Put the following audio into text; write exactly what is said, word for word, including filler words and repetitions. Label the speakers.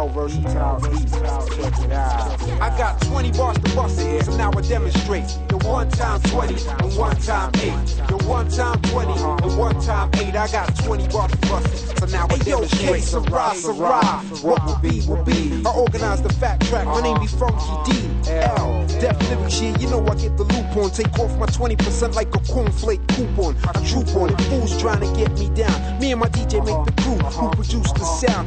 Speaker 1: versatile, versatile, check it out.
Speaker 2: I got twenty bars to bust it, so now I demonstrate. The one time twenty, and one time eight. The one time twenty, and one time eight. I got twenty bars to bust it, so now I demonstrate. Sarah, Sarah, what will be, will be. I organize the fat track, my name be Funky D. L, Def Lyrics, yeah, you know I get the loop on. Take off my twenty percent like a cornflake coupon. I troop on it, fools trying to get me down. Me and my D J make the crew who produce the sound.